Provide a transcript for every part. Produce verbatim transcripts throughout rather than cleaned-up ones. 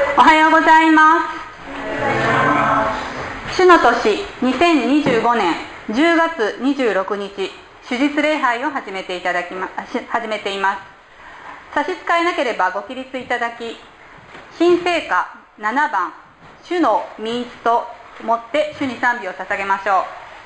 おはようございます。主の年にせんにじゅうごねんじゅうがつにじゅうろくにち、主日礼拝を始めていただきま始めています。差し支えなければご起立いただき、新聖歌ななばん、主の御一ともって主に賛美を捧げましょう。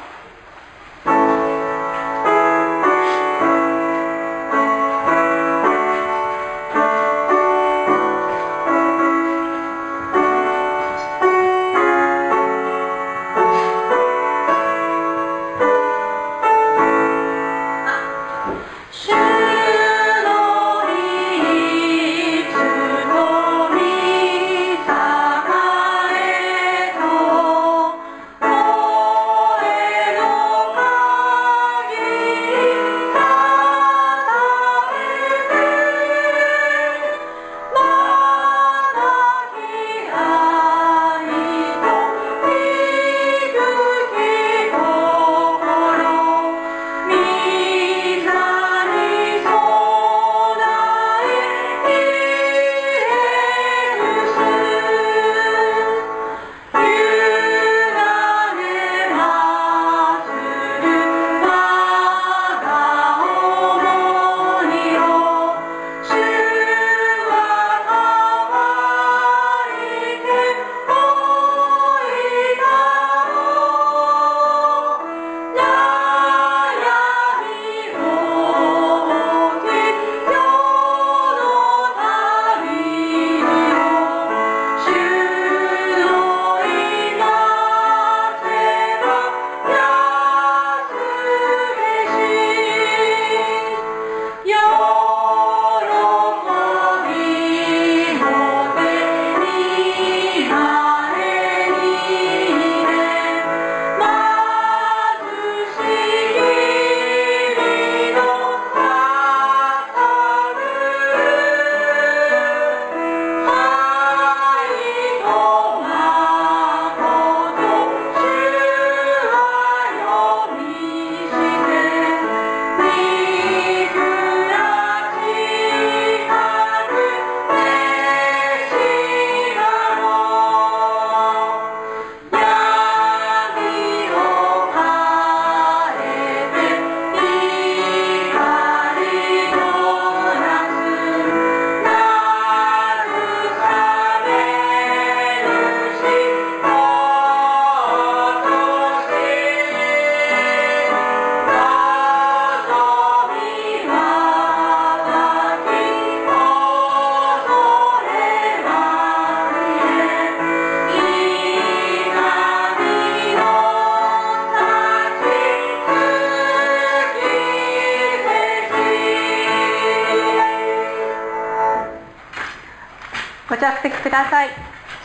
ご着席ください。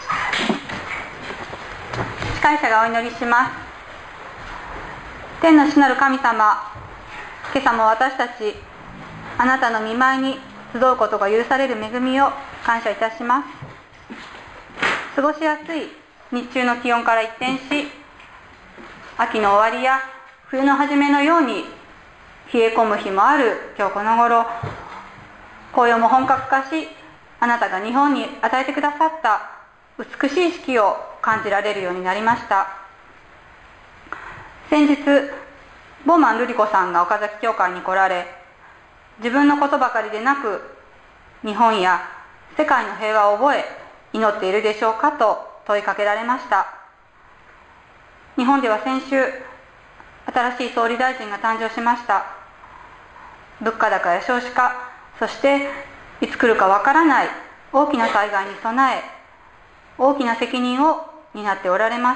司会者がお祈りします。天の主なる神様、今朝も私たちあなたの御前に集うことが許される恵みを感謝いたします。過ごしやすい日中の気温から一転し、秋の終わりや冬の初めのように冷え込む日もある今日この頃、紅葉も本格化し、あなたが日本に与えてくださった美しい四季を感じられるようになりました。先日ボーマン瑠璃子さんが岡崎教会に来られ、自分のことばかりでなく日本や世界の平和を覚え祈っているでしょうかと問いかけられました。日本では先週新しい総理大臣が誕生しました。物価高や少子化、そしていつ来るかわからない大きな災害に備え、大きな責任を担っておられます。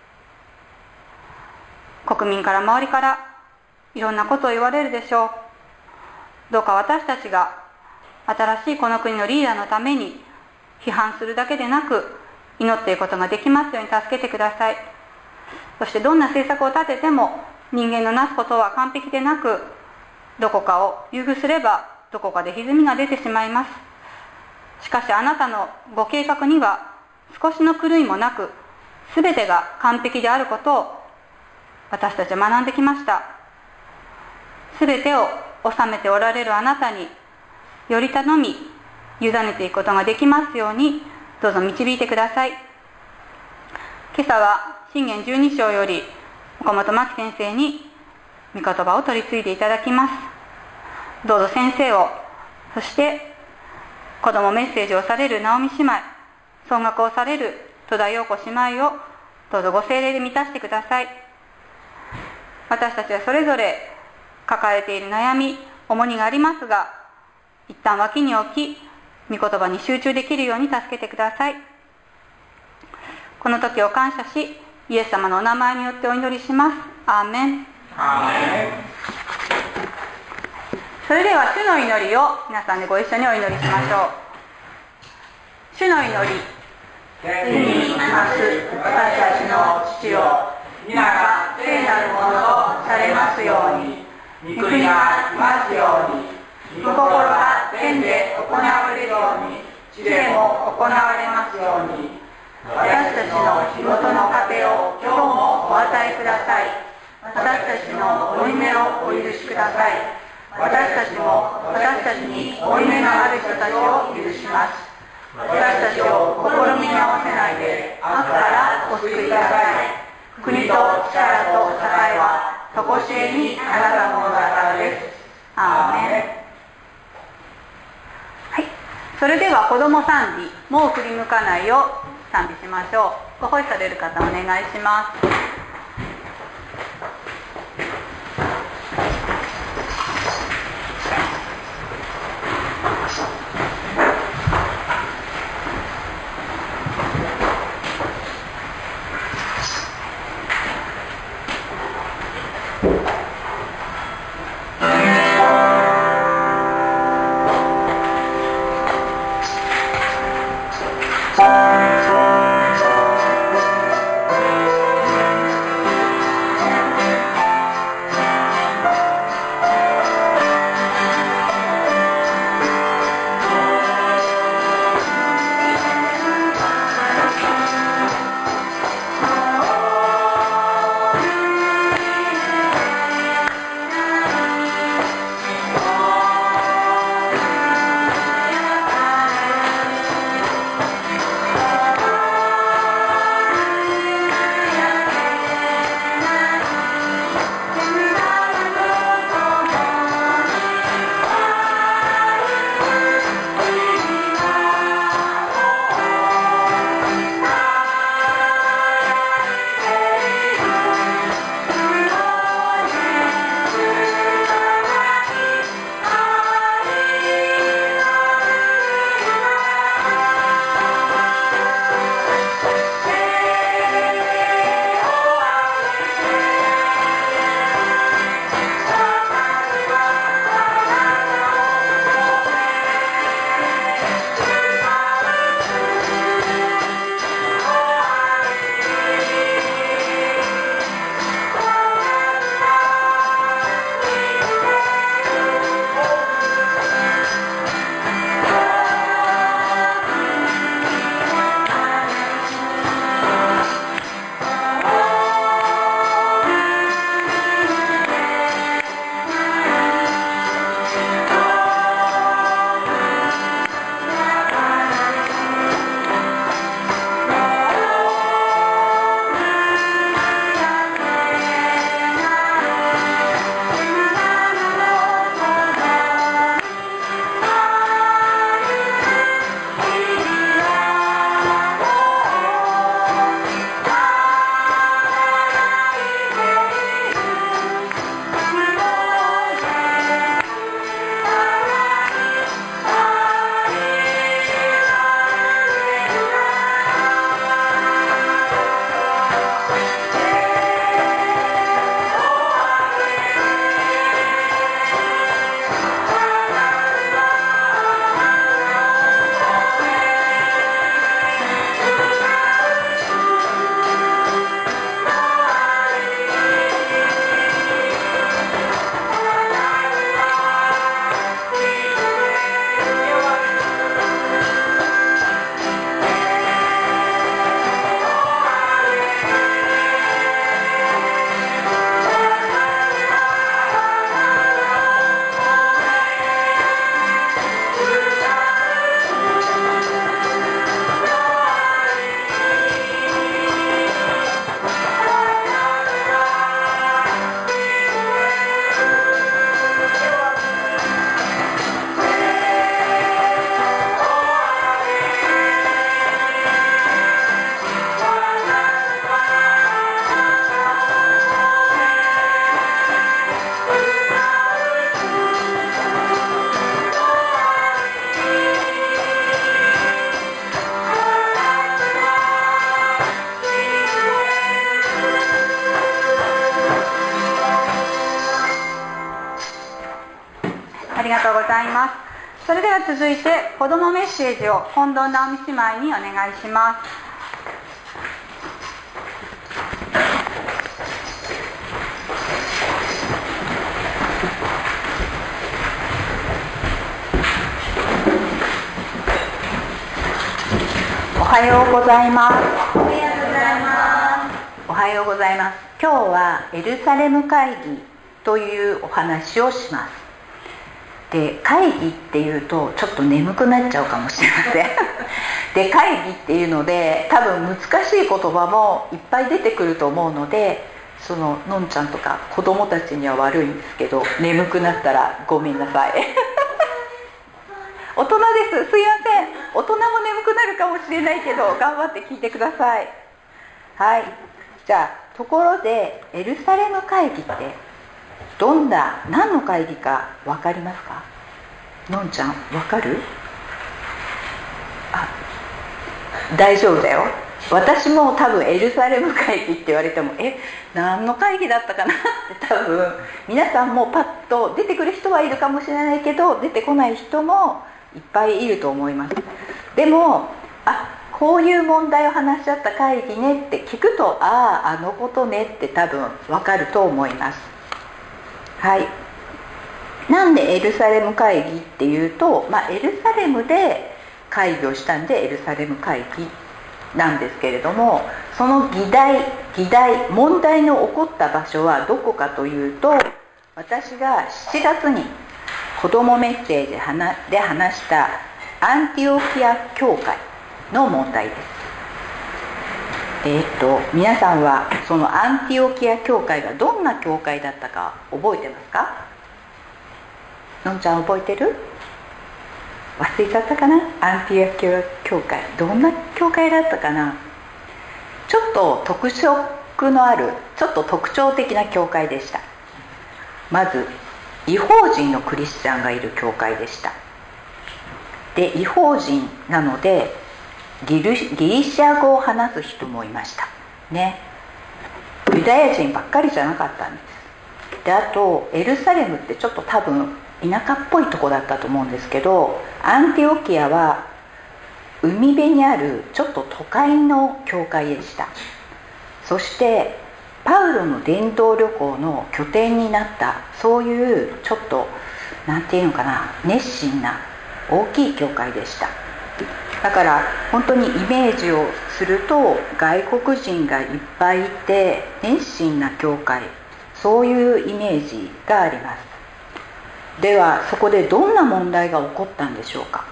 国民から周りからいろんなことを言われるでしょう。どうか私たちが新しいこの国のリーダーのために批判するだけでなく祈っていくことができますように助けてください。そしてどんな政策を立てても人間のなすことは完璧でなく、どこかを優遇すればどこかで歪みが出てしまいます。しかしあなたのご計画には少しの狂いもなく、すべてが完璧であることを私たちは学んできました。すべてを治めておられるあなたにより頼み委ねていくことができますように、 どうぞ導いてください。今朝は箴言じゅうに章より岡本真希先生に御言葉を取り継いでいただきます。どうぞ先生を、そして子どもメッセージをされる直美姉妹、son楽をされる戸田陽子姉妹をどうぞご聖霊で満たしてください。私たちはそれぞれ抱えている悩み、重荷がありますが、一旦脇に置き、御言葉に集中できるように助けてください。この時を感謝し、イエス様のお名前によってお祈りします。アーメン。 アーメン。 それでは主の祈りを皆さんでご一緒にお祈りしましょう。主の祈り。 天にいます私たちの父よ、皆が聖なるものとされますように、御国が来ますように、御心が天で行われるように、地でも行われますように、私たちの日ごとの糧を今日もお与えください。私たちの負い目をお許しください。私たちも私たちに負い目のある人たちを許します。私たちを試みに合わせないで悪からお救いください。国と力と栄えはとこしえにあなたのものだからです。アーメン。はい、それでは子ども賛美、もう振り向かないを賛美しましょう。ご奉仕される方お願いします。 Oh います。それでは続いて子どもメッセージを近藤直美姉妹にお願いします。 おはようございます。おはようございます。おはようございます。今日はエルサレム会議というお話をします。で、会議っていうとちょっと眠くなっちゃうかもしれません。で、会議っていうので多分難しい言葉もいっぱい出てくると思うので、そののんちゃんとか子供たちには悪いんですけど、眠くなったらごめんなさい。大人です。すいません。大人も眠くなるかもしれないけど、頑張って聞いてください。はい。じゃあ、ところで、エルサレム会議って、どんな、何の会議か分かりますか？のんちゃん、分かる？あ、大丈夫だよ。私も多分エルサレム会議って言われても、え、何の会議だったかなって多分、皆さんもパッと出てくる人はいるかもしれないけど、出てこない人も、いっぱいいると思います。でも、あ、こういう問題を話し合った会議ねって聞くと、ああ、あのことねって多分わかると思います。はい。なんでエルサレム会議っていうと、まあ、エルサレムで会議をしたんでエルサレム会議なんですけれども、その議題、議題、問題の起こった場所はどこかというと、私がしちがつに子どもメッセージで話したアンティオキア教会の問題です。えー、っと皆さんはそのアンティオキア教会がどんな教会だったか覚えてますか？のんちゃん覚えてる？忘れちゃったかな？アンティオキア教会、どんな教会だったかな？ちょっと特色のある、ちょっと特徴的な教会でした。まず異邦人のクリスチャンがいる教会でした。で、異邦人なのでギリ、ギリシャ語を話す人もいましたね。ユダヤ人ばっかりじゃなかったんです。で、あとエルサレムってちょっと多分田舎っぽいとこだったと思うんですけど、アンティオキアは海辺にあるちょっと都会の教会でした。そしてパウロの伝道旅行の拠点になった、そういうちょっとなんていうのかな、熱心な大きい教会でした。だから本当にイメージをすると、外国人がいっぱいいて熱心な教会、そういうイメージがあります。ではそこでどんな問題が起こったんでしょうか。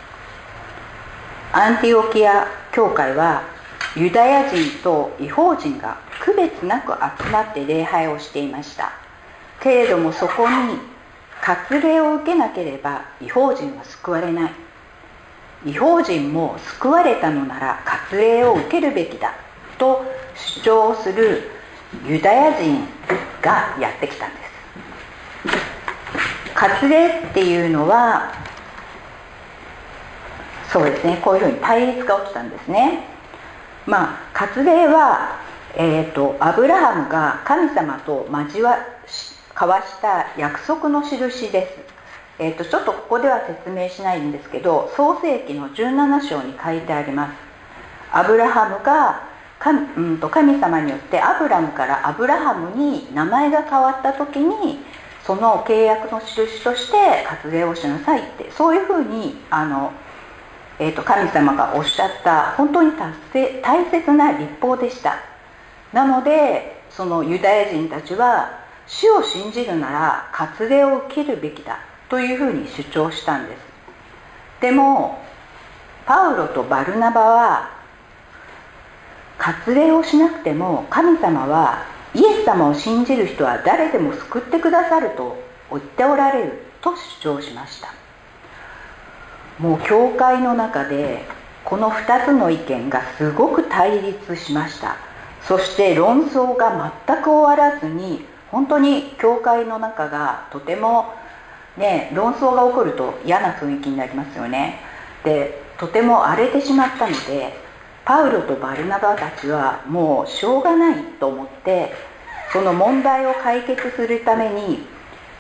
アンティオキア教会はユダヤ人と異邦人が区別なく集まって礼拝をしていました。けれどもそこに割礼を受けなければ異邦人は救われない。異邦人も救われたのなら割礼を受けるべきだと主張するユダヤ人がやってきたんです。割礼っていうのは、そうですね、こういうふうに対立が起きたんですね。まあ、割礼は、えーと、アブラハムが神様と交わし交わした約束の印です。えーと、ちょっとここでは説明しないんですけど、創世記のじゅうなな章に書いてあります。アブラハムが神、うんと、神様によってアブラムからアブラハムに名前が変わった時に、その契約の印として割礼をしなさいって、そういうふうにあのえー、と神様がおっしゃった本当に大切な律法でした。なのでそのユダヤ人たちは主を信じるなら割礼を受けるべきだというふうに主張したんです。でもパウロとバルナバは割礼をしなくても神様はイエス様を信じる人は誰でも救ってくださると言っておられると主張しました。もう教会の中でこのふたつの意見がすごく対立しました。そして論争が全く終わらずに、本当に教会の中がとてもね、論争が起こると嫌な雰囲気になりますよね。で、とても荒れてしまったので、パウロとバルナバたちはもうしょうがないと思って、その問題を解決するために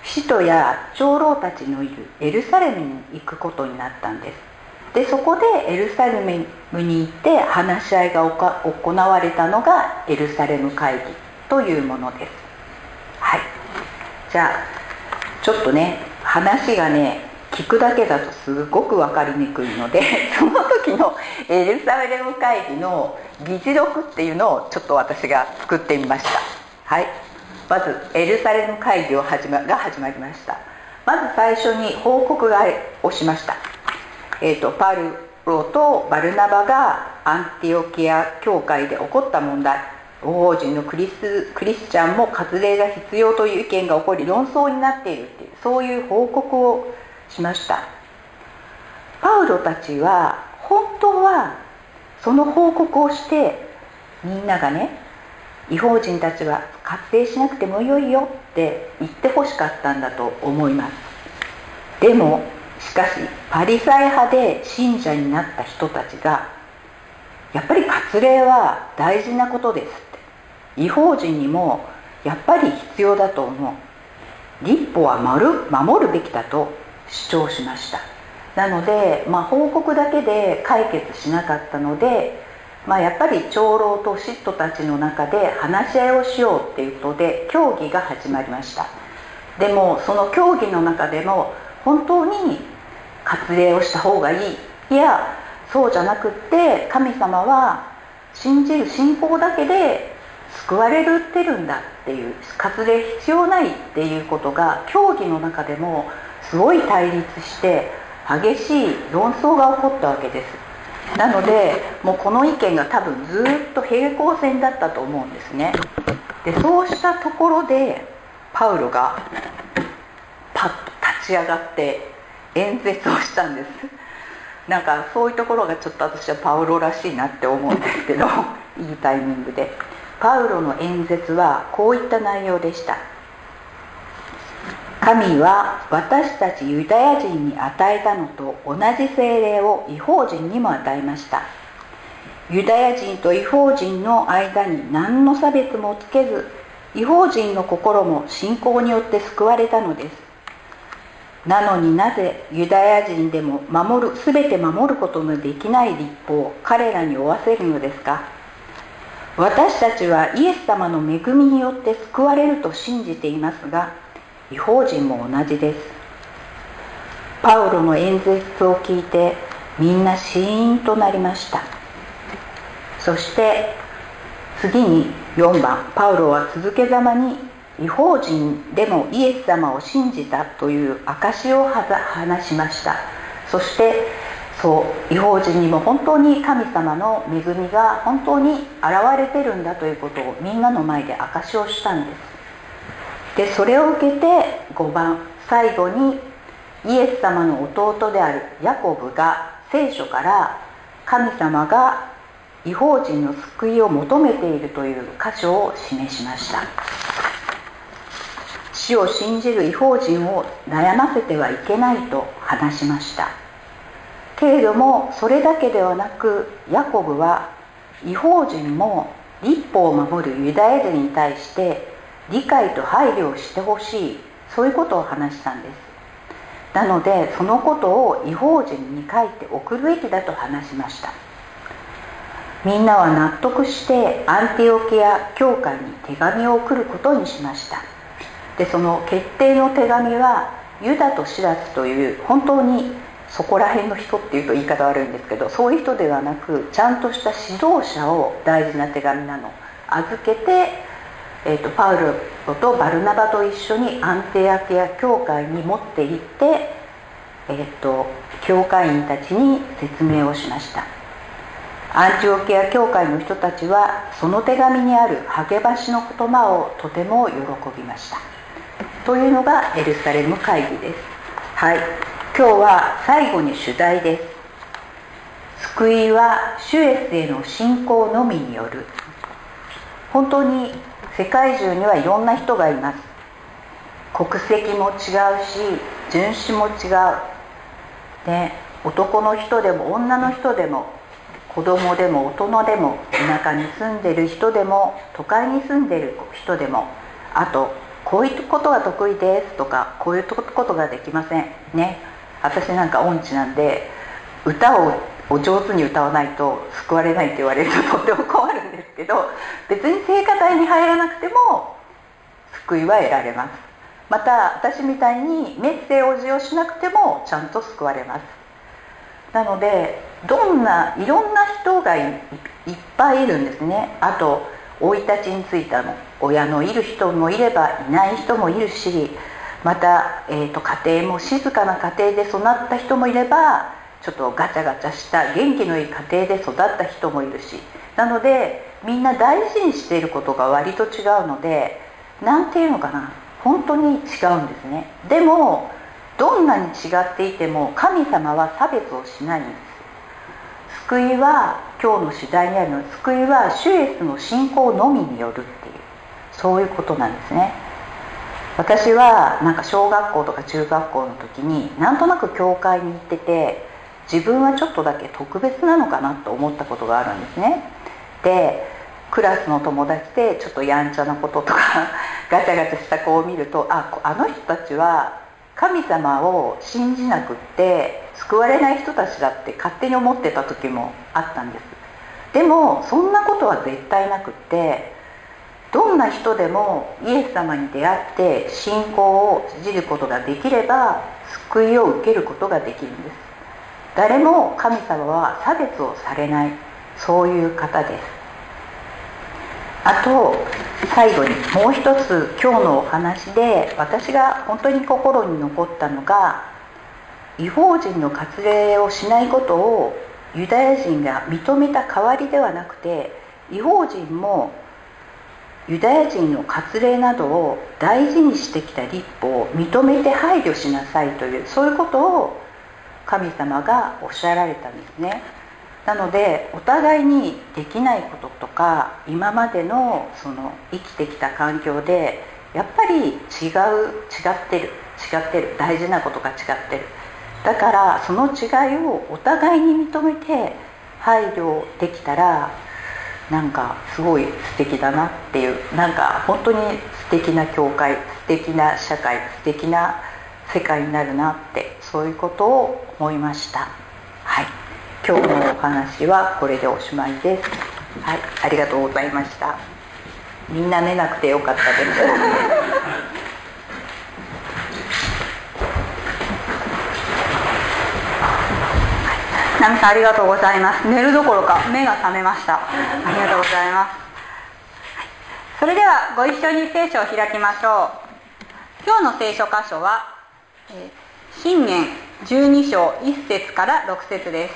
使徒や長老たちのいるエルサレムに行くことになったんです。でそこでエルサレムに行って話し合いが行われたのがエルサレム会議というものです。はい、じゃあちょっとね話がね聞くだけだとすごく分かりにくいのでその時のエルサレム会議の議事録っていうのをちょっと私が作ってみました。はい、まずエルサレム会議を始まが始まりました。まず最初に報告をしました。えーと、パウロとバルナバがアンティオキア教会で起こった問題、法人のクリス、クリスチャンも割礼が必要という意見が起こり論争になっているっていう、そういう報告をしました。パウロたちは本当はその報告をしてみんながね、異邦人たちは割礼しなくてもよいよって言ってほしかったんだと思います。でもしかしパリサイ派で信者になった人たちがやっぱり割礼は大事なことですって、異邦人にもやっぱり必要だと思う、律法は守るべきだと主張しました。なので、まあ、報告だけで解決しなかったので、まあ、やっぱり長老と使徒たちの中で話し合いをしようっていうことで協議が始まりました。でもその協議の中でも本当に割礼をした方がいい、いやそうじゃなくって神様は信じる信仰だけで救われてるんだっていう、割礼必要ないっていうことが協議の中でもすごい対立して激しい論争が起こったわけです。なのでもうこの意見が多分ずっと平行線だったと思うんですね。でそうしたところでパウロがパッと立ち上がって演説をしたんです。なんかそういうところがちょっと私はパウロらしいなって思うんですけどいいタイミングでパウロの演説はこういった内容でした。神は私たちユダヤ人に与えたのと同じ聖霊を異邦人にも与えました。ユダヤ人と異邦人の間に何の差別もつけず、異邦人の心も信仰によって救われたのです。なのになぜユダヤ人でも守る、すべて守ることのできない律法を彼らに負わせるのですか。私たちはイエス様の恵みによって救われると信じていますが、異邦人も同じです。パウロの演説を聞いてみんなシーンとなりました。そして次によんばん、パウロは続けざまに異邦人でもイエス様を信じたという証を話しました。そしてそう異邦人にも本当に神様の恵みが本当に現れてるんだということをみんなの前で証をしたんです。でそれを受けてごばん、最後にイエス様の弟であるヤコブが聖書から神様が異邦人の救いを求めているという箇所を示しました。死を信じる異邦人を悩ませてはいけないと話しました。けれどもそれだけではなく、ヤコブは異邦人も律法を守るユダヤ人に対して理解と配慮をしてほしい、そういうことを話したんです。なのでそのことを異邦人に書いて送るべきだと話しました。みんなは納得してアンティオキア教会に手紙を送ることにしました。でその決定の手紙はユダとシラスという本当にそこら辺の人っていうと言い方悪いんですけど、そういう人ではなくちゃんとした指導者を大事な手紙なの預けて、えー、とパウロとバルナバと一緒にアンティオキア教会に持って行って、えー、と教会員たちに説明をしました。アンティオキア教会の人たちはその手紙にある励ましの言葉をとても喜びましたというのがエルサレム会議です。はい、今日は最後に主題です。救いは主イエスへの信仰のみによる。本当に世界中にはいろんな人がいます。国籍も違うし人種も違う、ね、男の人でも女の人でも子供でも大人でも田舎に住んでる人でも都会に住んでる人でも、あとこういうことが得意ですとか、こういうことができませんね。私なんか音痴なんで、歌をお上手に歌わないと救われないって言われるととっても困るんですけど、別に聖歌隊に入らなくても救いは得られます。また私みたいにメッセージをしなくてもちゃんと救われます。なのでどんないろんな人が い, いっぱいいるんですね。あと生い立ちについても親のいる人もいればいない人もいるし、また、えーと、家庭も静かな家庭で育った人もいれば、ちょっとガチャガチャした元気のいい家庭で育った人もいるし、なのでみんな大事にしていることが割と違うので、なんていうのかな、本当に違うんですね。でもどんなに違っていても神様は差別をしないんです。救いは、今日の主題にあるのは、救いは主イエスの信仰のみによるっていう、そういうことなんですね。私はなんか小学校とか中学校の時になんとなく教会に行ってて、自分はちょっとだけ特別なのかなと思ったことがあるんですね。で、クラスの友達でちょっとやんちゃなこととかガチャガチャした子を見ると、あ、あの人たちは神様を信じなくって救われない人たちだって勝手に思ってた時もあったんです。でもそんなことは絶対なくって、どんな人でもイエス様に出会って信仰を信じることができれば救いを受けることができるんです。誰も神様は差別をされない、そういう方です。あと最後にもう一つ、今日のお話で私が本当に心に残ったのが、異邦人の割礼をしないことをユダヤ人が認めた代わりではなくて、異邦人もユダヤ人の割礼などを大事にしてきた律法を認めて配慮しなさいという、そういうことを神様がおっしゃられたんですね。なのでお互いにできないこととか、今までのその生きてきた環境でやっぱり違う違ってる違ってる大事なことが違ってる。だからその違いをお互いに認めて配慮できたら、なんかすごい素敵だなっていう、なんか本当に素敵な教会、素敵な社会、素敵な世界になるなって、そういうことを思いました。はい、今日のお話はこれでおしまいです。はい、ありがとうございました。みんな寝なくてよかったですナミさん、ありがとうございます。寝るどころか目が覚めました。ありがとうございます。それではご一緒に聖書を開きましょう。今日の聖書箇所は箴言じゅうに章いち節からろく節です。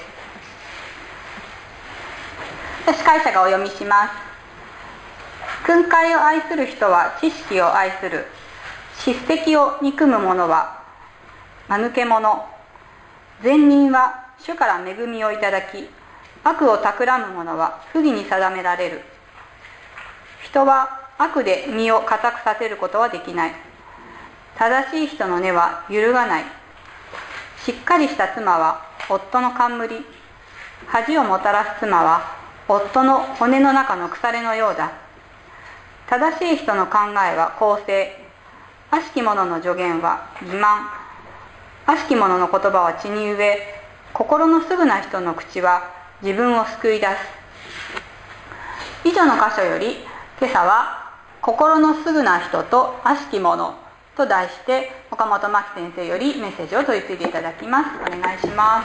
司会者がお読みします。訓戒を愛する人は知識を愛する。叱責を憎む者は間抜け者。善人は主から恵みをいただき、悪を企む者は不義に定められる。人は悪で身を固くさせることはできない。正しい人の根は揺るがない。しっかりした妻は夫の冠。恥をもたらす妻は夫の骨の中の腐れのようだ。正しい人の考えは公正。悪しき者の助言は欺瞞。悪しき者の言葉は血に飢え、心のすぐな人の口は自分を救い出す。以上の箇所より、今朝は心のすぐな人と悪しき者と題して、岡本真希先生よりメッセージを取り次いでいただきます。お願いします。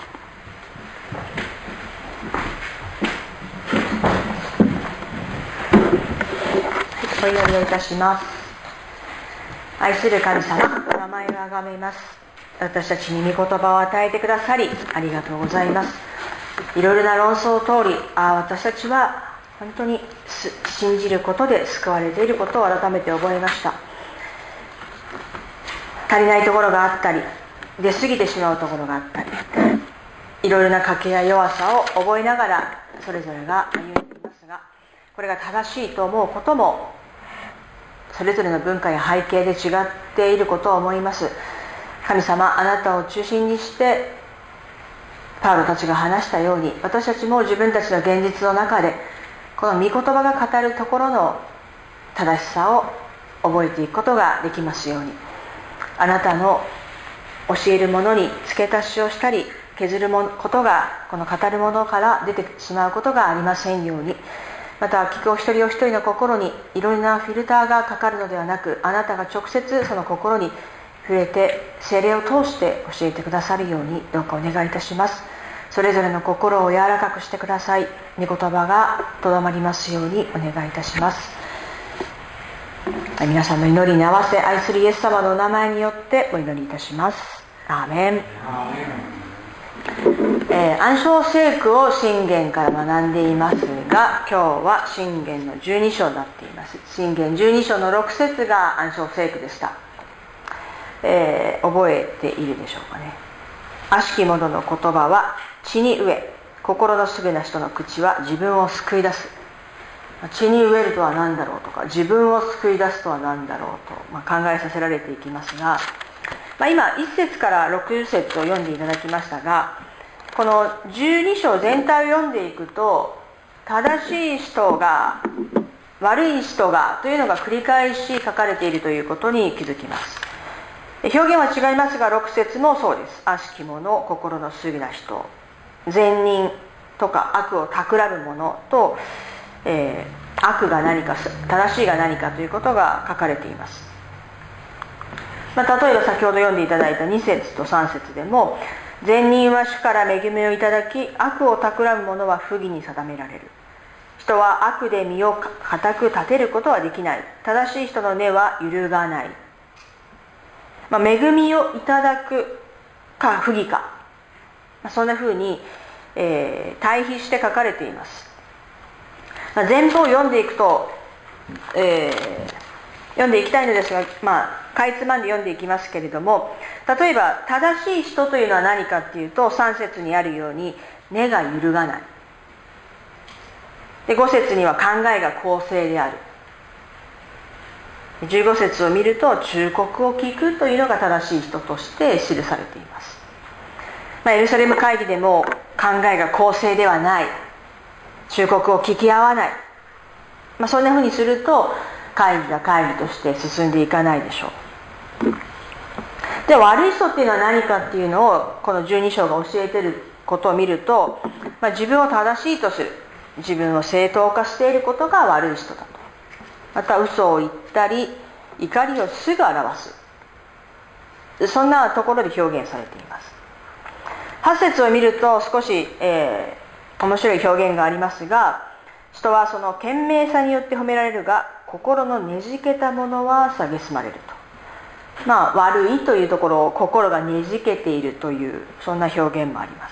お祈りをいたします。愛する神様、お名前をあがめます。私たちに御言葉を与えてくださりありがとうございます。いろいろな論争を通り、ああ私たちは本当に信じることで救われていることを改めて覚えました。足りないところがあったり、出過ぎてしまうところがあったり、いろいろな賭けや弱さを覚えながらそれぞれが歩んでいますが、これが正しいと思うこともそれぞれの文化や背景で違っていることを思います。神様、あなたを中心にしてパウロたちが話したように、私たちも自分たちの現実の中でこの御言葉が語るところの正しさを覚えていくことができますように。あなたの教えるものに付け足しをしたり削ることが、この語るものから出てしまうことがありませんように。また聞くお一人お一人の心にいろいろなフィルターがかかるのではなく、あなたが直接その心に触れて聖霊を通して教えてくださるようにどうかお願いいたします。それぞれの心を柔らかくしてください。御言葉がとどまりますようにお願いいたします。皆さんの祈りに合わせ、愛するイエス様のお名前によってお祈りいたします。アーメン。えー、暗唱聖句を箴言から学んでいますが、今日は箴言のじゅうに章になっています。箴言じゅうに章のろく節が暗唱聖句でした。えー、覚えているでしょうかね。悪しき者の言葉は地に飢え、心のすぐな人の口は自分を救い出す。地に飢えるとは何だろうとか、自分を救い出すとは何だろうと、まあ、考えさせられていきますが、まあ、今いち節からろく節を読んでいただきましたが、このじゅうに章全体を読んでいくと、正しい人が悪い人がというのが繰り返し書かれているということに気づきます。表現は違いますが、ろく節もそうです。悪しき者、心のすぐな人、善人とか悪を企む者と、えー、悪が何か正しいが何かということが書かれています。まあ、例えば先ほど読んでいただいたに節とさん節でも、善人は主から恵みをいただき、悪を企む者は不義に定められる。人は悪で身を固く立てることはできない。正しい人の根は揺るがない。まあ、恵みをいただくか不義か、まあ、そんな風に、えー、対比して書かれています。まあ、全部を読んでいくと、えー、読んでいきたいのですが、まあ、かいつまんで読んでいきますけれども、例えば正しい人というのは何かっていうと、さん節にあるように根が揺るがない。でご節には考えが公正である。じゅうご節を見ると忠告を聞くというのが正しい人として記されています。まあ、エルサレム会議でも考えが公正ではない、忠告を聞き合わない、まあ、そんなふうにすると会議が会議として進んでいかないでしょう。で、悪い人っていうのは何かっていうのをこのじゅうに章が教えていることを見ると、まあ、自分を正しいとする、自分を正当化していることが悪い人だと。また嘘を言ったり怒りをすぐ表す、そんなところで表現されています。はち節を見ると少し、えー、面白い表現がありますが、人はその賢明さによって褒められるが、心のねじけたものは蔑まれると。まあ、悪いというところを心がねじけているという、そんな表現もあります。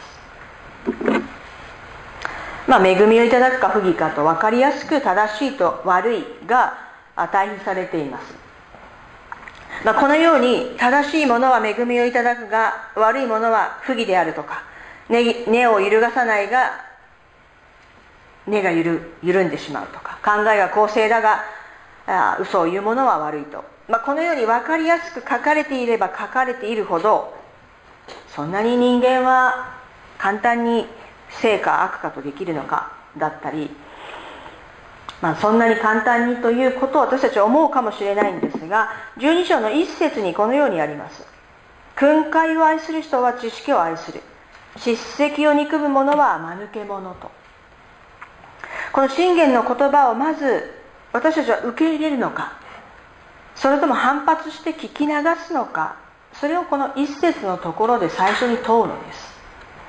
まあ、恵みをいただくか不義かと分かりやすく、正しいと悪いが対比されています。まあ、このように正しいものは恵みをいただくが、悪いものは不義であるとか、根、根を揺るがさないが根が 緩, 緩んでしまうとか、考えが公正だがあ嘘を言うものは悪いと、まあ、このように分かりやすく書かれていれば書かれているほど、そんなに人間は簡単に正か悪かとできるのかだったり、まあ、そんなに簡単にということを私たちは思うかもしれないんですが、じゅうに章のいち節にこのようにあります。訓戒を愛する人は知識を愛する、叱責を憎む者は間抜け者と。この箴言の言葉をまず私たちは受け入れるのか、それとも反発して聞き流すのか、それをこの一節のところで最初に問うのです。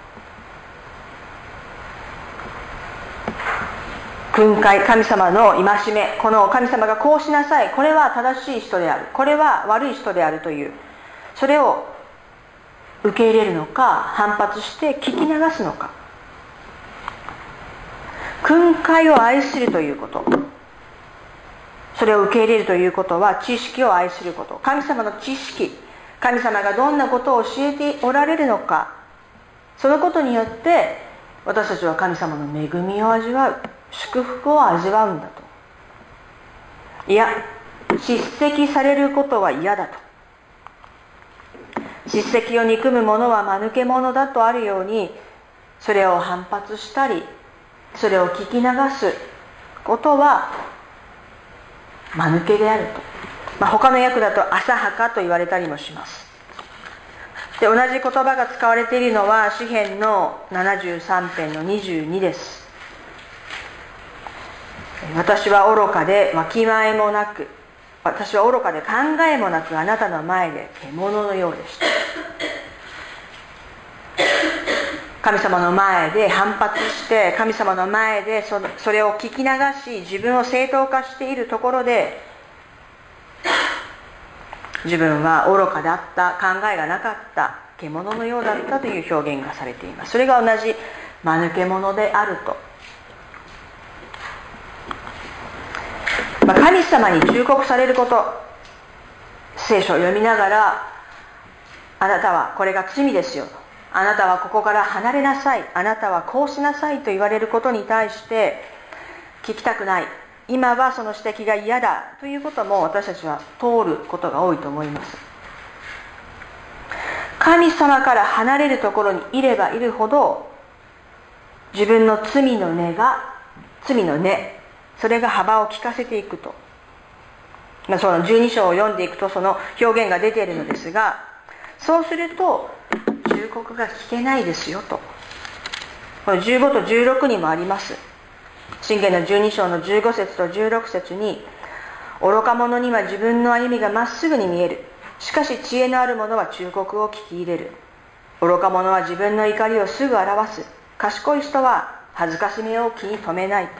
訓戒、神様の戒め、この神様がこうしなさい、これは正しい人である、これは悪い人であるという、それを受け入れるのか、反発して聞き流すのか。訓戒を愛するということ、それを受け入れるということは知識を愛すること。神様の知識、神様がどんなことを教えておられるのか、そのことによって私たちは神様の恵みを味わう、祝福を味わうんだと。いや、叱責されることは嫌だと。叱責を憎む者は間抜け者だとあるように、それを反発したり、それを聞き流すことは間抜けであると。 まあ、他の訳だと浅はかと言われたりもします。で、同じ言葉が使われているのは詩編のななじゅうさん編のにじゅうにです。私は愚かでわきまえもなく、私は愚かで考えもなくあなたの前で獣のようでした。神様の前で反発して、神様の前で そ, それを聞き流し、自分を正当化しているところで、自分は愚かだった、考えがなかった、獣のようだったという表現がされています。それが同じ間抜け者であると。まあ、神様に忠告されること、聖書を読みながら、あなたはこれが罪ですよ、あなたはここから離れなさい、あなたはこうしなさいと言われることに対して聞きたくない、今はその指摘が嫌だということも私たちは通ることが多いと思います。神様から離れるところにいればいるほど、自分の罪の根が罪の根それが幅を利かせていくと、まあ、そのじゅうに章を読んでいくとその表現が出ているのですが、そうすると忠告が聞けないですよと、このじゅうごとじゅうろくにもあります。箴言のじゅうに章のじゅうご節とじゅうろく節に、愚か者には自分の歩みがまっすぐに見える、しかし知恵のある者は忠告を聞き入れる。愚か者は自分の怒りをすぐ表す、賢い人は恥ずかしめを気に留めない。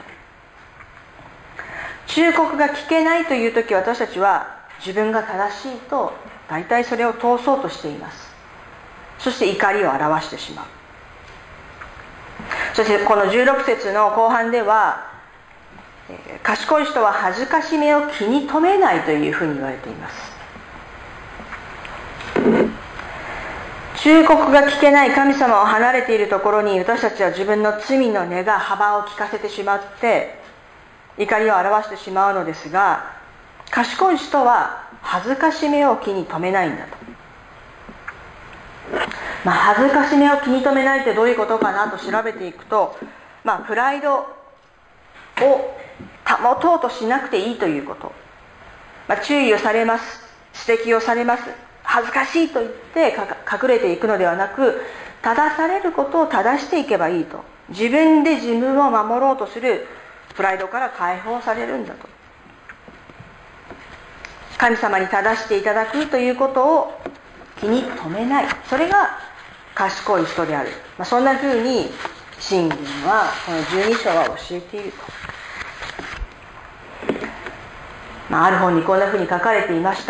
忠告が聞けないという時、私たちは自分が正しいと大体それを通そうとしています。そして怒りを表してしまう。そしてこのじゅうろく節の後半では、賢い人は恥ずかしめを気に留めないというふうに言われています。忠告が聞けない神様を離れているところに、私たちは自分の罪の根が幅を利かせてしまって怒りを表してしまうのですが、賢い人は恥ずかしめを気に留めないんだと。まあ、恥ずかしめを気に留めないってどういうことかなと調べていくと、まあ、プライドを保とうとしなくていいということ、まあ、注意をされます、指摘をされます、恥ずかしいと言って隠れていくのではなく、正されることを正していけばいいと、自分で自分を守ろうとするプライドから解放されるんだと。神様に正していただくということを気に留めない、それが賢い人である、まあ、そんなふうに箴言はこのじゅうに章は教えていると、まあ、ある本にこんなふうに書かれていました。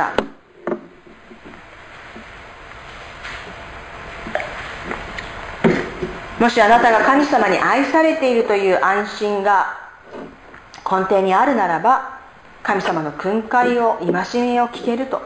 もしあなたが神様に愛されているという安心が根底にあるならば、神様の訓戒を戒めを聞けると。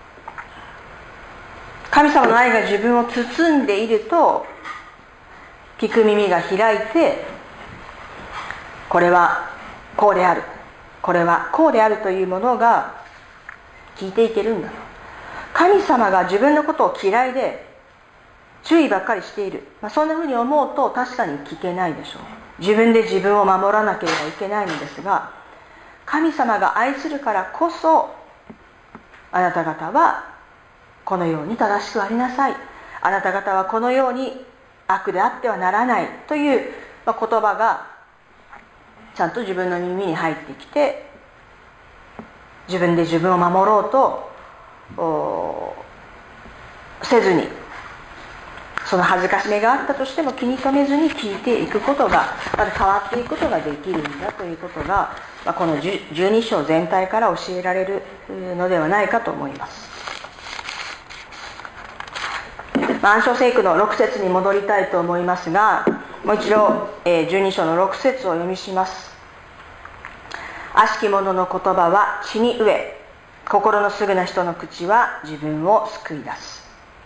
神様の愛が自分を包んでいると、聞く耳が開いて、これはこうである、これはこうであるというものが聞いていけるんだと。神様が自分のことを嫌いで注意ばっかりしている、まあ、そんなふうに思うと確かに聞けないでしょう。自分で自分を守らなければいけないのですが、神様が愛するからこそ、あなた方はこのように正しくありなさい、あなた方はこのように悪であってはならないという、まあ、言葉がちゃんと自分の耳に入ってきて、自分で自分を守ろうとせずに、その恥ずかしめがあったとしても気に留めずに聞いていくことが、また変わっていくことができるんだということが、まあ、このじゅうに章全体から教えられるのではないかと思います。まあ、暗唱聖句のろく節に戻りたいと思いますが、もう一度、えー、じゅうに章のろく節を読みします。悪しき者の言葉は地に飢え、心のすぐな人の口は自分を救い出す。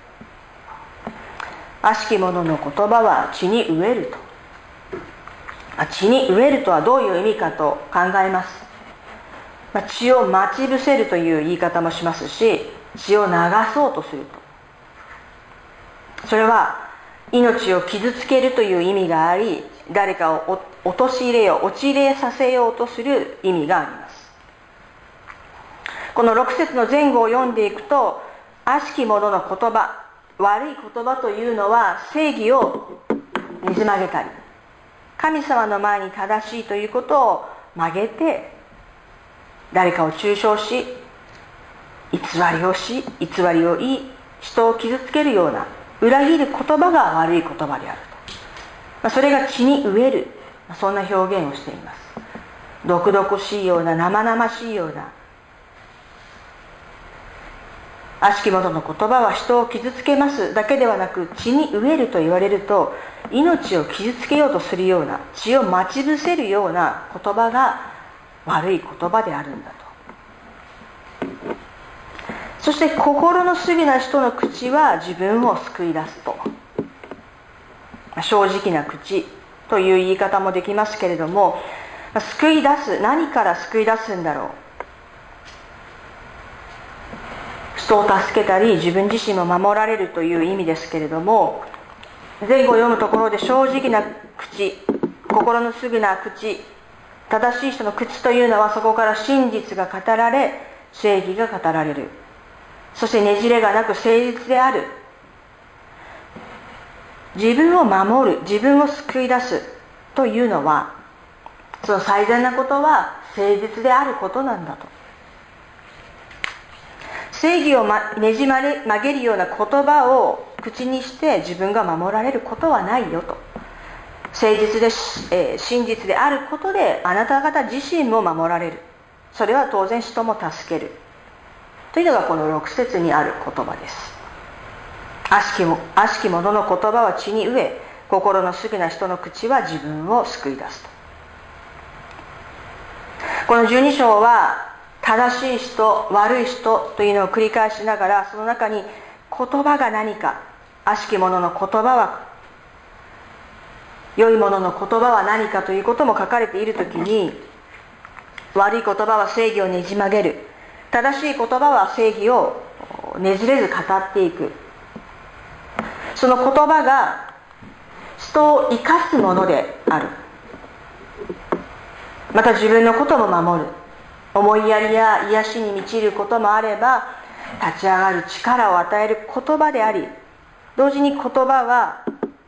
悪しき者の言葉は地に飢えると。地に飢えるとはどういう意味かと考えます。まあ、血を待ち伏せるという言い方もしますし、血を流そうとすると。それは命を傷つけるという意味があり、誰かを陥れよう、陥れさせようとする意味があります。 このろく節の前後を読んでいくと、悪しき者の言葉、悪い言葉というのは正義をねじ曲げたり、神様の前に正しいということを曲げて、誰かを中傷し、偽りをし、偽りを言い、人を傷つけるような裏切る言葉が悪い言葉であると。それが血に飢える、そんな表現をしています。毒々しいような、生々しいような、悪しき者の言葉は人を傷つけますだけではなく、血に飢えると言われると、命を傷つけようとするような、血を待ち伏せるような言葉が悪い言葉であるんだと。そして心のすぎな人の口は自分を救い出すと。正直な口という言い方もできますけれども、救い出す、何から救い出すんだろう。人を助けたり自分自身も守られるという意味ですけれども、前後を読むところで正直な口、心のすぐな口、正しい人の口というのは、そこから真実が語られ、正義が語られる。そしてねじれがなく誠実である。自分を守る、自分を救い出すというのは、その最善なことは誠実であることなんだと。正義を、ま、ねじ曲げるような言葉を口にして自分が守られることはないよと。誠実で、えー、真実であることであなた方自身も守られる。それは当然人も助けるというのがこのろく節にある言葉です。悪しきも、悪しき者の言葉は血に飢え、心のすぐな人の口は自分を救い出すと。このじゅうに章は正しい人、悪い人というのを繰り返しながら、その中に言葉が何か、悪しき者の言葉は、良い者の言葉は何かということも書かれているときに、悪い言葉は正義をねじ曲げる、正しい言葉は正義をねじれず語っていく。その言葉が人を生かすものである。また自分のことも守る。思いやりや癒しに満ちることもあれば、立ち上がる力を与える言葉であり、同時に言葉は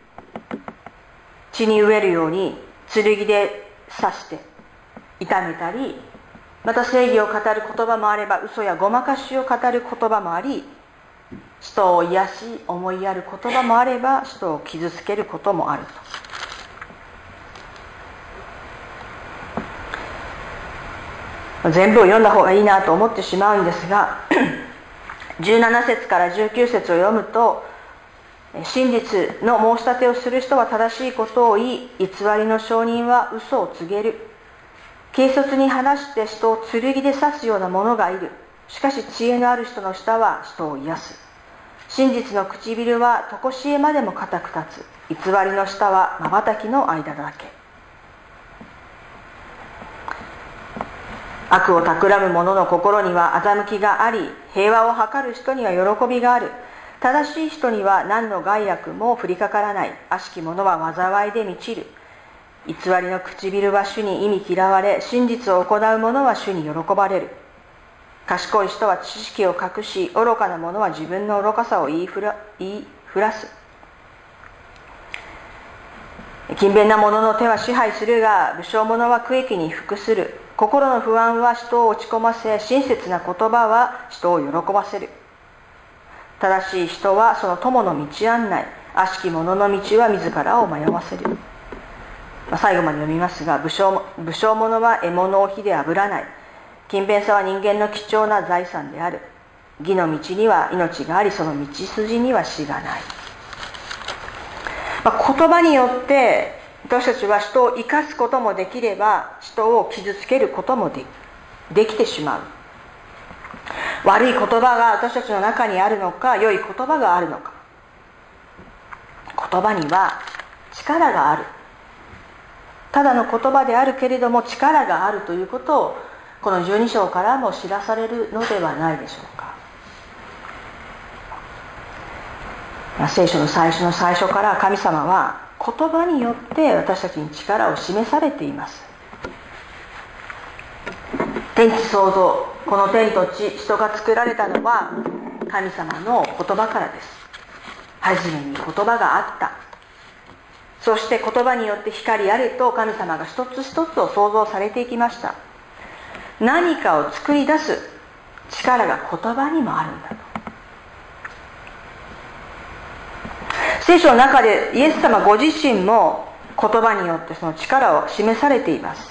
血に飢えるように剣で刺して痛めたり、また正義を語る言葉もあれば、嘘やごまかしを語る言葉もあり、人を癒し思いやる言葉もあれば、人を傷つけることもあると。全部を読んだ方がいいなと思ってしまうんですが、じゅうなな節からじゅうきゅう節を読むと、真実の申し立てをする人は正しいことを言い、偽りの証人は嘘を告げる。軽率に話して人を剣で刺すような者がいる。しかし知恵のある人の舌は人を癒す。真実の唇は常しえまでも固く立つ。偽りの舌は瞬きの間だけ。悪を企む者の心には欺きがあり、平和を図る人には喜びがある。正しい人には何の害悪も降りかからない。悪しき者は災いで満ちる。偽りの唇は主に忌み嫌われ、真実を行う者は主に喜ばれる。賢い人は知識を隠し、愚かな者は自分の愚かさを言いふら、言いふらす。勤勉な者の手は支配するが、武将者は区域に服する。心の不安は人を落ち込ませ、親切な言葉は人を喜ばせる。正しい人はその友の道案内、悪しき者の道は自らを迷わせる。最後まで読みますが、武将、武将者は獲物を火で炙らない。勤勉さは人間の貴重な財産である。義の道には命があり、その道筋には死がない。まあ、言葉によって私たちは人を生かすこともできれば、人を傷つけることも で, できてしまう。悪い言葉が私たちの中にあるのか、良い言葉があるのか。言葉には力がある。ただの言葉であるけれども力があるということを、このじゅうに章からも知らされるのではないでしょうか。まあ、聖書の最初の最初から神様は言葉によって私たちに力を示されています。 天地創造、この天と地、人が作られたのは神様の言葉からです。初めに言葉があった。そして言葉によって光あれと神様が一つ一つを創造されていきました。何かを作り出す力が言葉にもあるんだと。聖書の中でイエス様ご自身も言葉によってその力を示されています。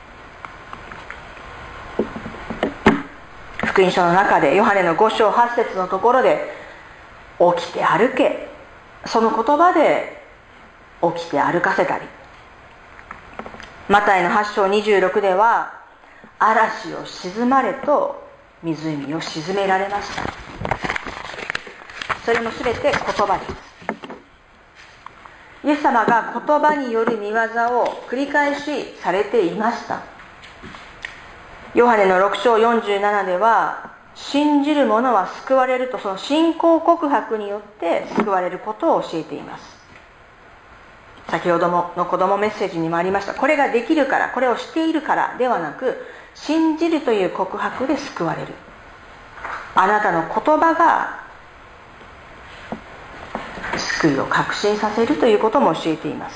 福音書の中でヨハネのご章はち節のところで、起きて歩け、その言葉で起きて歩かせたり、マタイのはち章にじゅうろくでは、嵐を沈まれと湖を沈められました。それもすべて言葉です。イエス様が言葉による御業を繰り返しされていました。ヨハネのろく章よんじゅうななでは、信じる者は救われると、その信仰告白によって救われることを教えています。先ほどもの子供メッセージにもありました。これができるから、これをしているからではなく、信じるという告白で救われる。あなたの言葉が救いを確信させるということも教えています。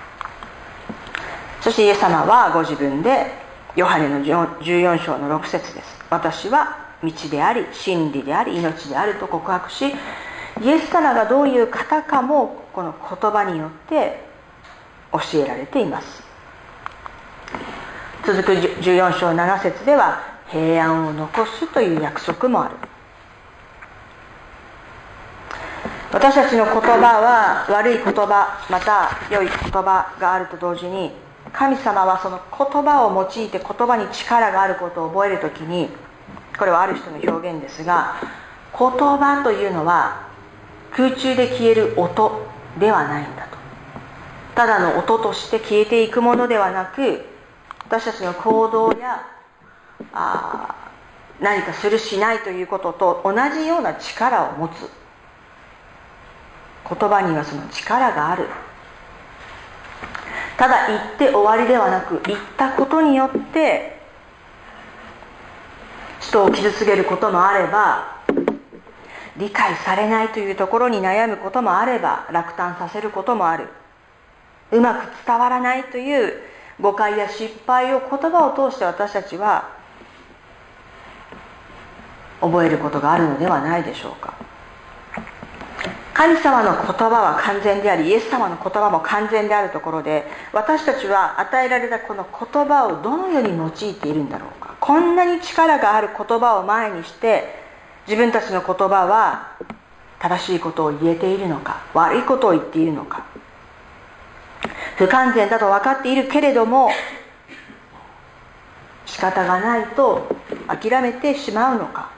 そしてイエス様はご自分でヨハネのじゅうよん章のろく節です。私は道であり真理であり命であると告白し、イエス様がどういう方かもこの言葉によって教えられています。続くじゅうよん章なな節では、平安を残すという約束もある。私たちの言葉は悪い言葉、また良い言葉があると同時に、神様はその言葉を用いて言葉に力があることを覚えるときに、これはある人の表現ですが、言葉というのは空中で消える音ではないんだと。ただの音として消えていくものではなく、私たちの行動やあ何かするしないということと同じような力を持つ。言葉にはその力がある。ただ言って終わりではなく、言ったことによって人を傷つけることもあれば、理解されないというところに悩むこともあれば、落胆させることもある。うまく伝わらないという誤解や失敗を言葉を通して私たちは覚えることがあるのではないでしょうか。神様の言葉は完全であり、イエス様の言葉も完全であるところで、私たちは与えられたこの言葉をどのように用いているんだろうか。こんなに力がある言葉を前にして自分たちの言葉は正しいことを言えているのか、悪いことを言っているのか。不完全だと分かっているけれども仕方がないと諦めてしまうのか。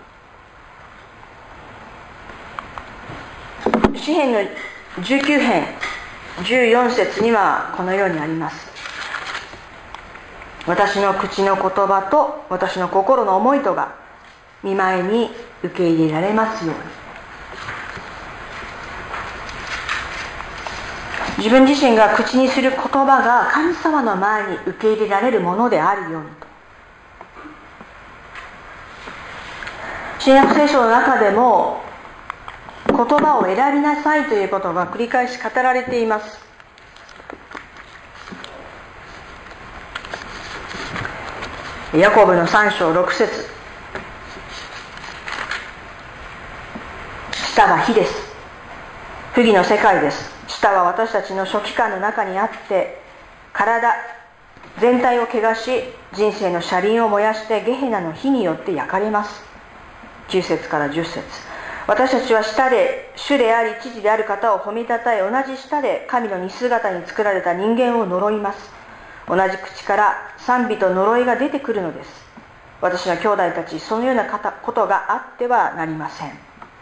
詩編のじゅうきゅう編じゅうよん節にはこのようにあります。私の口の言葉と私の心の思いとが御前に受け入れられますように。自分自身が口にする言葉が神様の前に受け入れられるものであるようにと。新約聖書の中でも言葉を選びなさいということが繰り返し語られています。ヤコブのさん章ろく節、舌は火です。不義の世界です。舌は私たちの書記官の中にあって、体全体を汚し、人生の車輪を燃やしてゲヘナの火によって焼かれます。きゅう節からじゅっ節。私たちは舌で主であり父である方を褒めたたえ、同じ舌で神の似姿に作られた人間を呪います。同じ口から賛美と呪いが出てくるのです。私の兄弟たち、そのようなことがあってはなりません。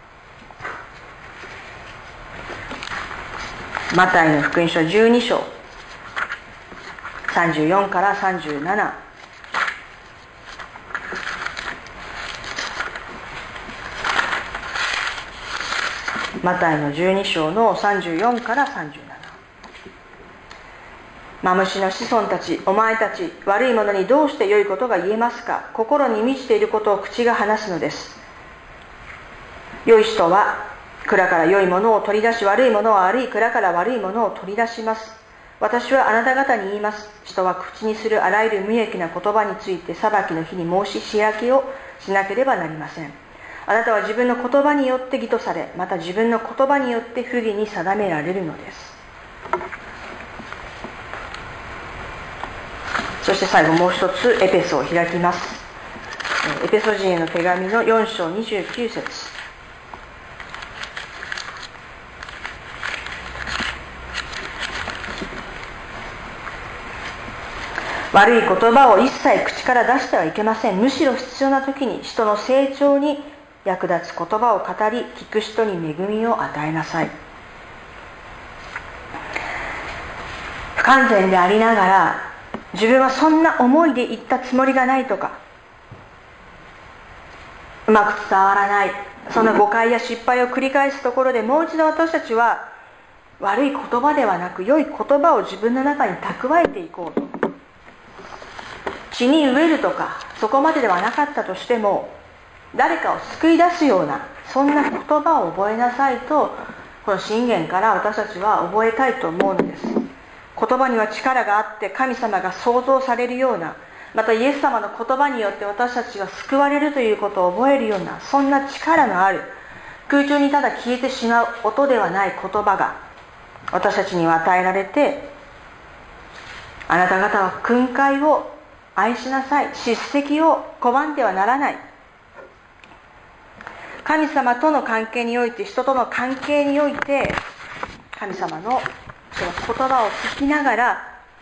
マタイの福音書じゅうに章さんじゅうよんからさんじゅうなな。マタイのじゅうに章のさんじゅうよんからさんじゅうなな。 マムシの子孫たち、お前たち、悪い者にどうして良いことが言えますか。心に満ちていることを口が話すのです。良い人は蔵から良いものを取り出し、悪いものは悪い蔵から悪いものを取り出します。私はあなた方に言います。人は口にするあらゆる無益な言葉について裁きの日に申し開きをしなければなりません。あなたは自分の言葉によって義とされ、また自分の言葉によって不義に定められるのです。そして最後もう一つエペソを開きます。エペソ人への手紙のよん章にじゅうきゅう節。悪い言葉を一切口から出してはいけません。むしろ必要な時に人の成長に役立つ言葉を語り、聞く人に恵みを与えなさい。不完全でありながら、自分はそんな思いで言ったつもりがないとか、うまく伝わらない、その誤解や失敗を繰り返すところで、もう一度私たちは悪い言葉ではなく良い言葉を自分の中に蓄えていこうと。血に飢えるとかそこまでではなかったとしても、誰かを救い出すようなそんな言葉を覚えなさいと、この箴言から私たちは覚えたいと思うのです。言葉には力があって、神様が創造されるような、またイエス様の言葉によって私たちが救われるということを覚えるような、そんな力のある、空中にただ消えてしまう音ではない言葉が私たちには与えられて、あなた方は訓戒を愛しなさい、叱責を拒んではならない、神様との関係において、人との関係において、神様のその言葉を聞きながら、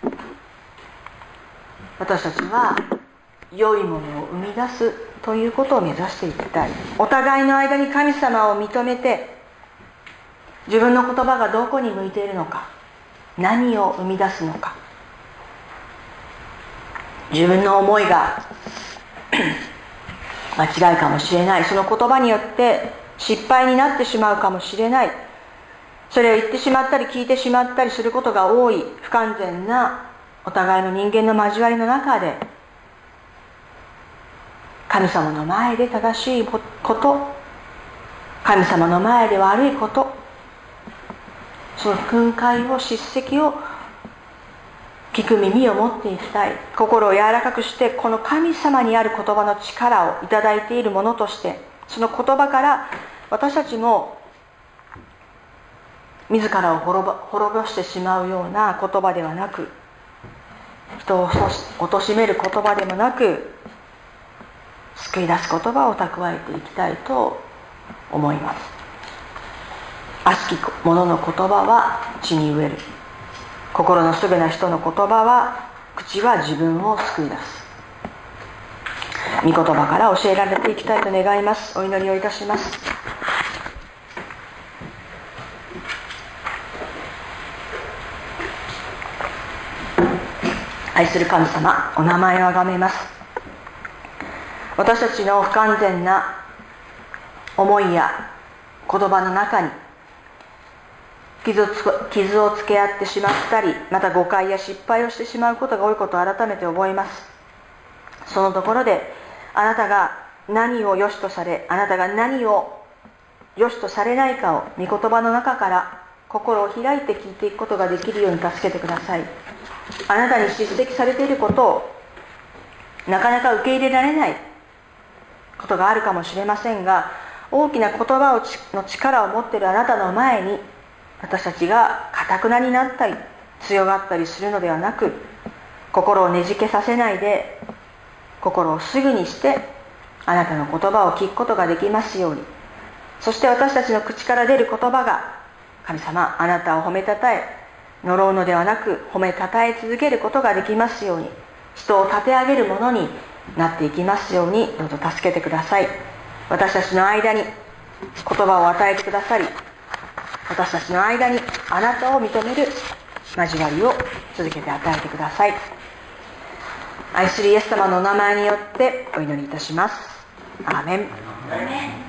私たちは良いものを生み出すということを目指していきたい。お互いの間に神様を認めて、自分の言葉がどこに向いているのか、何を生み出すのか、自分の思いが間違いかもしれない、その言葉によって失敗になってしまうかもしれない、それを言ってしまったり聞いてしまったりすることが多い不完全なお互いの人間の交わりの中で、神様の前で正しいこと、神様の前で悪いこと、その訓戒を叱責を聞く耳を持っていきたい。心を柔らかくして、この神様にある言葉の力をいただいているものとして、その言葉から私たちも自らを滅ぼ、滅ぼしてしまうような言葉ではなく、人を貶める言葉でもなく、救い出す言葉を蓄えていきたいと思います。悪しき者の言葉は地に植える。心のすぐな人の言葉は、口は自分を救い出す。御言葉から教えられていきたいと願います。お祈りをいたします。愛する神様、お名前をあがめます。私たちの不完全な思いや言葉の中に傷をつ、傷をつけ合ってしまったり、また誤解や失敗をしてしまうことが多いことを改めて覚えます。そのところで、あなたが何を良しとされ、あなたが何を良しとされないかを御言葉の中から心を開いて聞いていくことができるように助けてください。あなたに叱責されていることをなかなか受け入れられないことがあるかもしれませんが、大きな言葉をの力を持っているあなたの前に、私たちが堅くなになったり強がったりするのではなく、心をねじけさせないで、心をすぐにしてあなたの言葉を聞くことができますように。そして私たちの口から出る言葉が、神様、あなたを褒めたたえ、呪うのではなく褒めたたえ続けることができますように、人を立て上げるものになっていきますように、どうぞ助けてください。私たちの間に言葉を与えてくださり、私たちの間にあなたを認める交わりを続けて与えてください。愛するイエス様のお名前によってお祈りいたします。アーメン。 アーメン。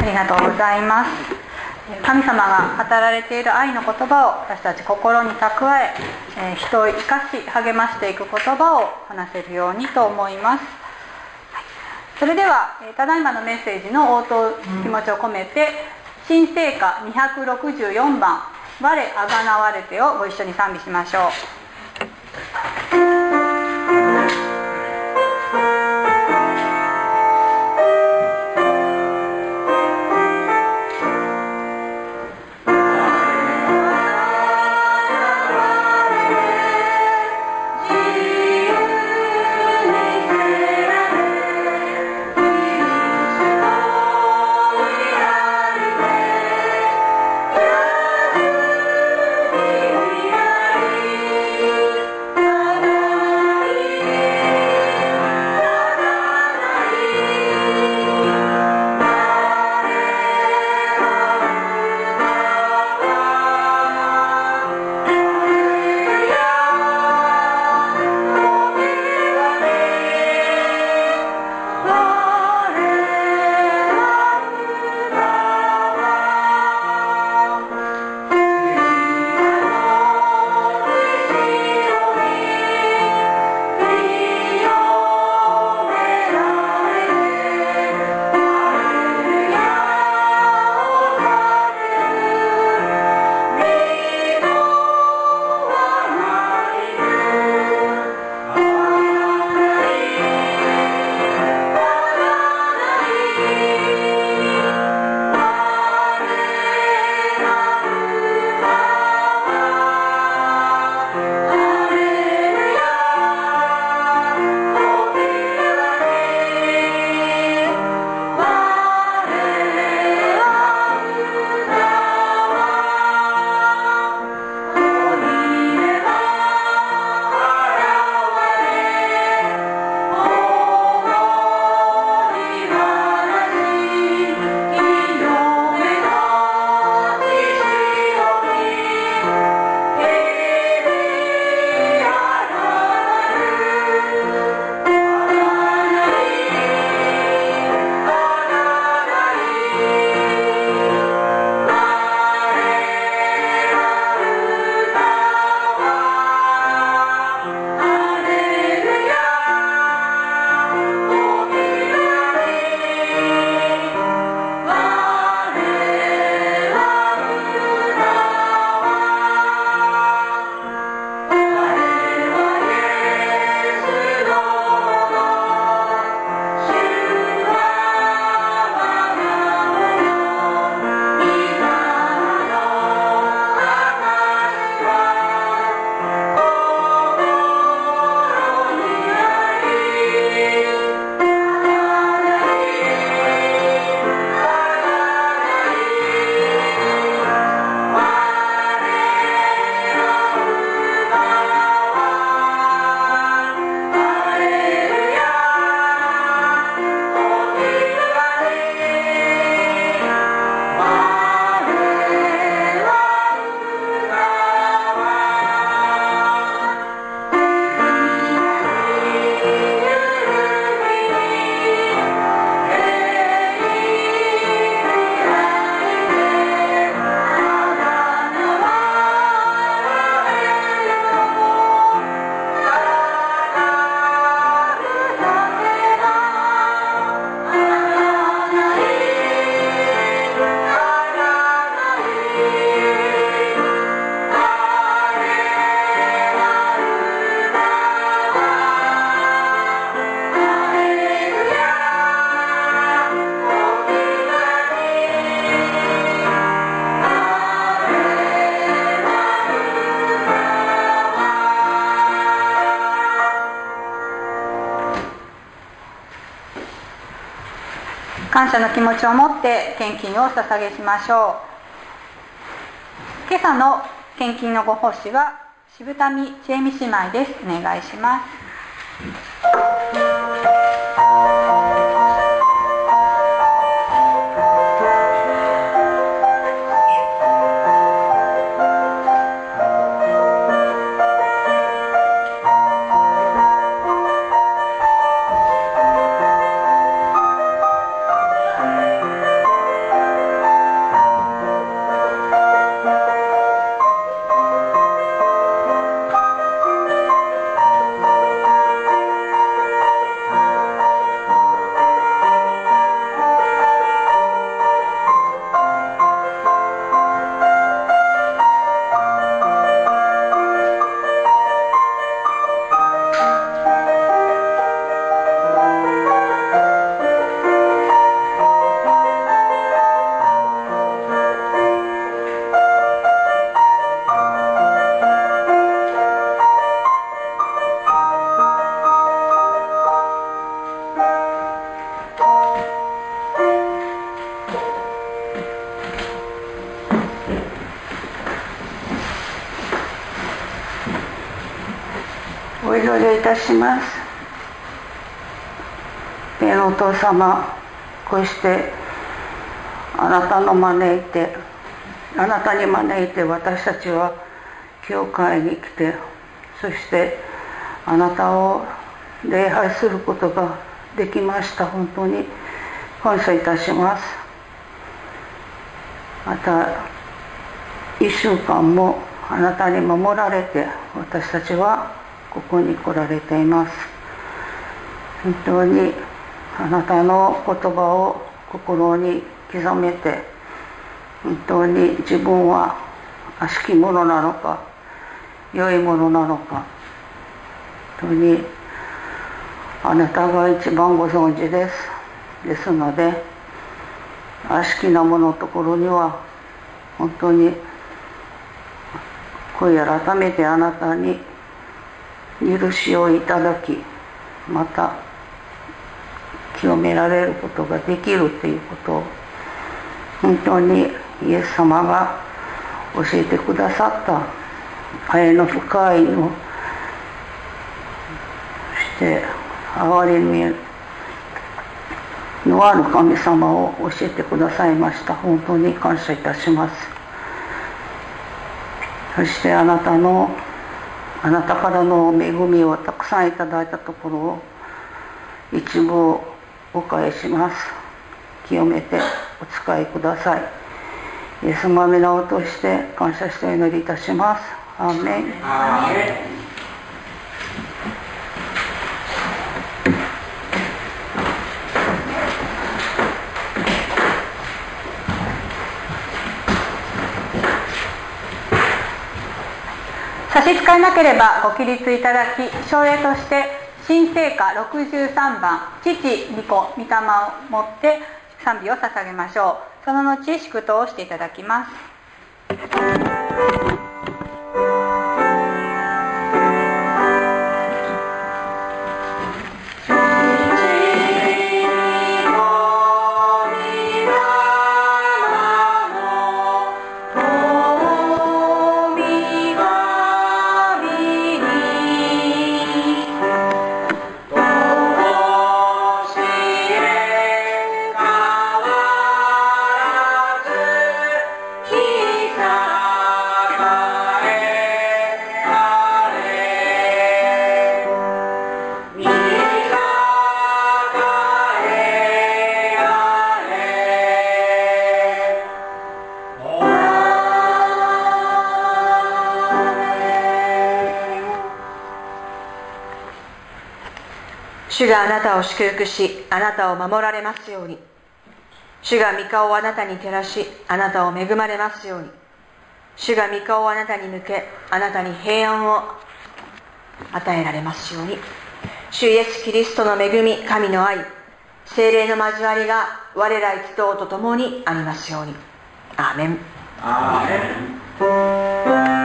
ありがとうございます。神様が語られている愛の言葉を私たち心に蓄え、えー、人を生かし励ましていく言葉を話せるようにと思います。それではただいまのメッセージの応答気持ちを込めて、新聖歌にひゃくろくじゅうよんばん「我あがなわれて」をご一緒に賛美しましょう。感謝の気持ちを持って献金を捧げしましょう。今朝の献金のご奉仕は渋谷千恵美姉妹です。お願いします。 「 ぞれいたします。天のお父様、こうしてあなたの招いてあなたに招いて私たちは教会に来て、そしてあなたを礼拝することができました。本当に感謝いたします。また一週間もあなたに守られて私たちはここに来られています。本当にあなたの言葉を心に刻めて、本当に自分は悪しきものなのか良いものなのか、本当にあなたが一番ご存知です。ですので悪しきなもののところには本当に悔い改めてあなたに許しをいただき、また清められることができるということを本当にイエス様が教えてくださった愛の深いの、そして憐れみのある神様を教えてくださいました。本当に感謝いたします。そしてあなたのあなたからの恵みをたくさんいただいたところを一部をお返します。清めてお使いください。イエス様の皆を通して感謝してお祈りいたします。アーメン。アーメン。 差し支えなければご起立いただき、唱詠として新聖歌ろくじゅうさんばん父、御子、御霊をもって賛美を捧げましょう。その後祝祷をしていただきます。 主があなたを祝福し、あなたを守られますように。主が御顔をあなたに照らし、あなたを恵まれますように。主が御顔をあなたに向け、あなたに平安を与えられますように。主イエス・キリストの恵み、神の愛、聖霊の交わりが我ら一同と共にありますように。アーメン。 アーメン。